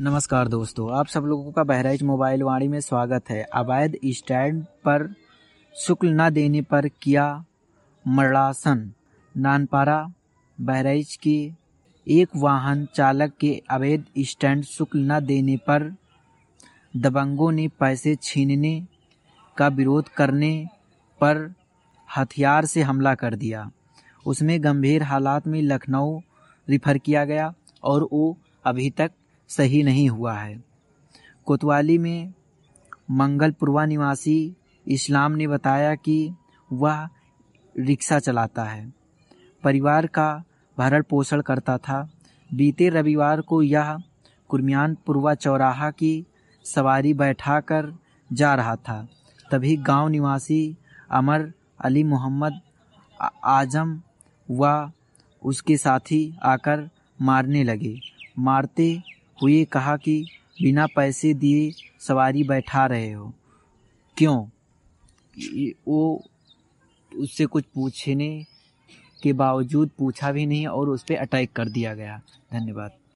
नमस्कार दोस्तों, आप सब लोगों का बहराइच मोबाइल वाणी में स्वागत है। अवैध स्टैंड पर शुल्क न देने पर किया मर्डासन। नानपारा बहराइच के एक वाहन चालक के अवैध स्टैंड शुल्क न देने पर दबंगों ने पैसे छीनने का विरोध करने पर हथियार से हमला कर दिया। उसमें गंभीर हालात में लखनऊ रिफर किया गया और वो अभी तक सही नहीं हुआ है। कोतवाली में मंगलपुरवा निवासी इस्लाम ने बताया कि वह रिक्शा चलाता है, परिवार का भरण पोषण करता था। बीते रविवार को यह कुर्मियानपुरवा चौराहा की सवारी बैठाकर जा रहा था, तभी गांव निवासी अमर अली मोहम्मद आजम व उसके साथी आकर मारने लगे। मारते हुए कहा कि बिना पैसे दिए सवारी बैठा रहे हो क्यों? वो उससे कुछ पूछने के बावजूद पूछा भी नहीं और उस पर अटैक कर दिया गया। धन्यवाद।